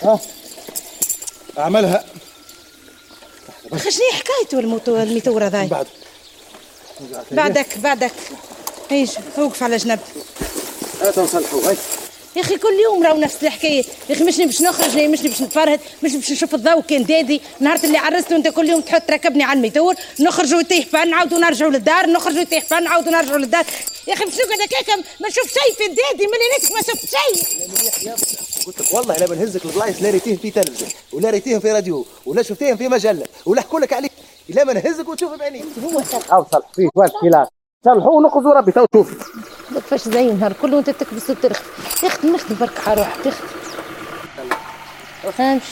اعملها. اخي شنو حكايته الميتور هذا؟ بعدك ايش وقف على جنب. تنصلحوا هاي يا اخي كل يوم راهو نفس الحكايه يا اخي. مشني باش نخرج، مشني باش نتفرهد، مشني باش نشوف الضوء كان دادي. نهار اللي عرست وانت كل يوم تحط ركبني على الميتور، نخرجوا ويطيح فن نعاودوا نرجعوا للدار، نخرجوا ويطيح فن نعاودوا نرجعوا للدار. يا اخي باش نقعد هكاك ما نشوف شيء في دادي ملي نتك ما شفت شيء. قلت لك والله لا بنهزك البلايص لا ريتيهم في تلفزه ولا ريتيهم في راديو ولا شفتيهم في مجله ولا حكوا لك عليك، لا ما نهزك وتشوف بعينيك. هو صلح فيه والكلام صلحوا ونقصوا ربي تو شوف كيفاش زي النهار كله وانت تكبس وترخي. اختي نخدم برك حروح تخدم. امشي.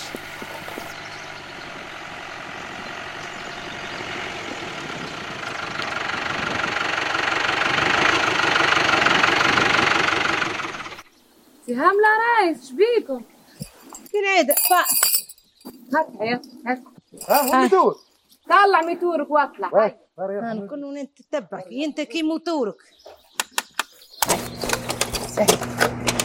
سهام لا رايس شبيكم؟ فين عيد هات يا هات. ها ميتور طلع ميتورك واطلع. انا كل انت تتبعك انت كي موتورك.